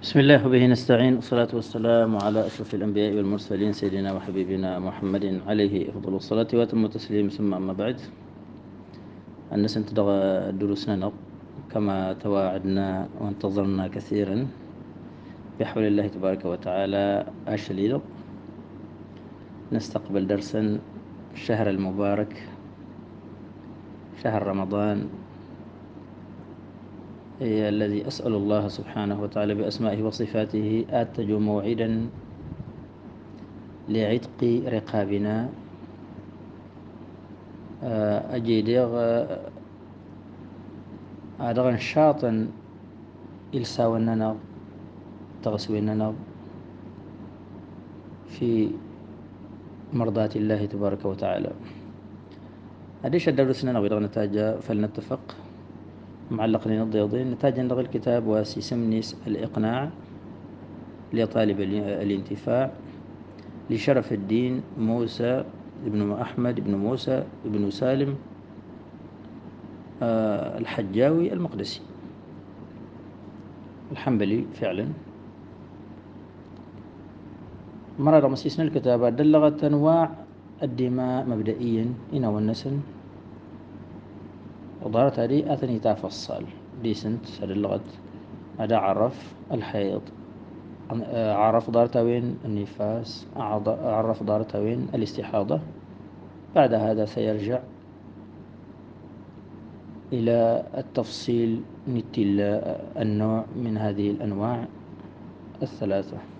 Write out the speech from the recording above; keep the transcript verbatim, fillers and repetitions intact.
بسم الله وبه نستعين، والصلاة والسلام على أشرف الأنبياء والمرسلين سيدنا وحبيبنا محمد عليه أفضل الصلاة وأتم التسليم. ثم أما بعد، أن سنتدغ دروسنا نق كما تواعدنا وانتظرنا كثيرا بحول الله تبارك وتعالى. أشليل نستقبل درسا الشهر المبارك شهر رمضان، الذي أسأل الله سبحانه وتعالى بأسمائه وصفاته آتج موعدا لعتق رقابنا. أجيدغ أدغن شاطن إلساوننا تغسويننا في مرضاة الله تبارك وتعالى. أديش الدرسنا نغير نتاج فلنتفق معلق لنضيضين نتاج نغي الكتاب وسيسمنيس الإقناع لطالب الانتفاع لشرف الدين موسى ابن أحمد ابن موسى ابن سالم الحجاوي المقدسي الحنبلي فعلا. مرة مسيسنا الكتابة دلغت أنواع الدماء مبدئيا إنا والنسن وضارت هذه أثني تفصل ديسنت دلغت أدا عرف الحيض، عرف دارت وين النفاس، عرف دارت وين الاستحاضة. بعد هذا سيرجع إلى التفصيل نتل النوع من هذه الأنواع الثلاثة.